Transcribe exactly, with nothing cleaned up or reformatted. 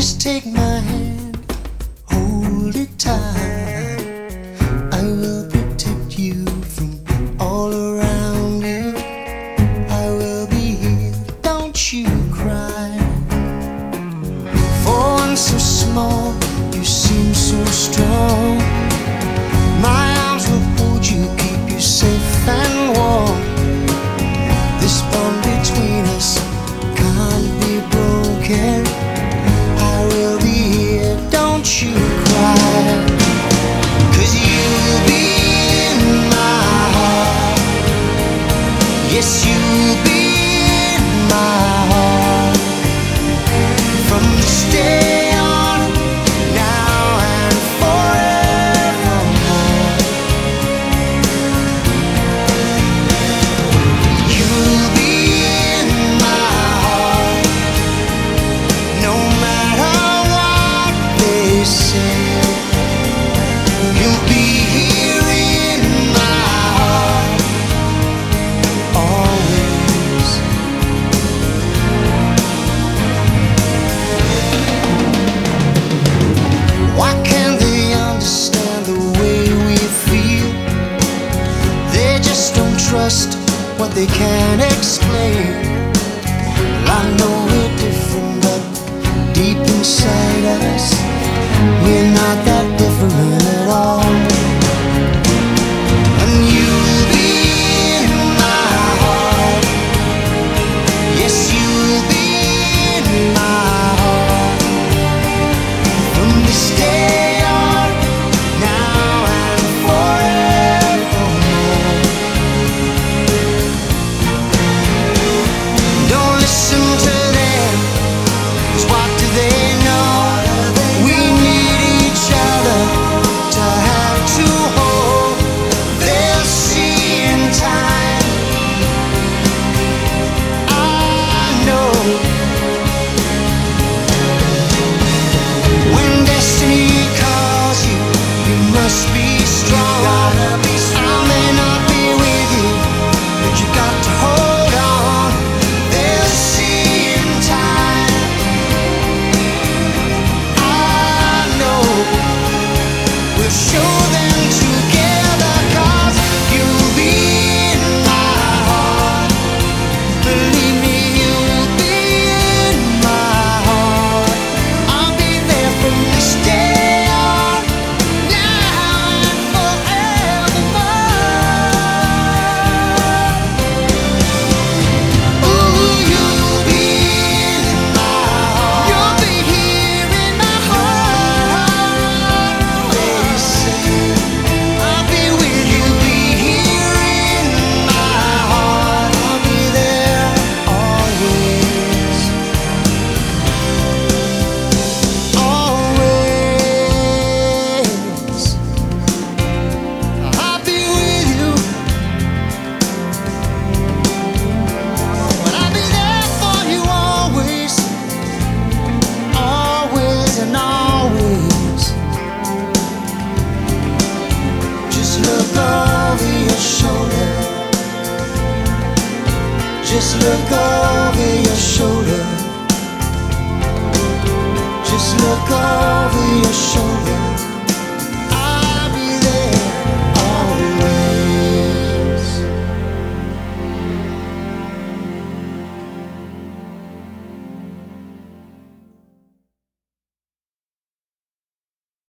Just take my hand, hold it tight. I will protect you from all around you. I will be here, don't you cry. For one so small, you seem so strong. My arms will hold you, keep you safe and warm. This bond between us can't be broken. I will be here, don't you cry. 'Cause you'll be in my heart. Yes, you'll be in my heart. From this day on, now and forevermore. You'll be in my heart. No matter what they say, you'll be here in my heart always. Why can't they understand the way we feel? They just don't trust what they can't explain. Well, I know we're different, but deep inside us, we're not that different at all. And you'll be in my heart. Yes, you'll be in my heart. From this day on, now and forevermore. Don't listen to them, 'cause what do they know? We need each other to have to hold. They'll see in time. I know. When destiny calls you, you must be strong. I may not be with you, but you got to hold on. They'll see in time. I know. We'll show them together, 'cause you'll be in my heart. Believe me, you'll be in my heart. I'll be there from this day on, now and forevermore. Ooh, you'll be in my heart. You'll be here in my heart always. I'll be with you, be here in my heart. I'll be there always, always. I'll be with you, but I'll be there for you always, always and always. Just look over your shoulder. Just look over your shoulder. Just look over your shoulder.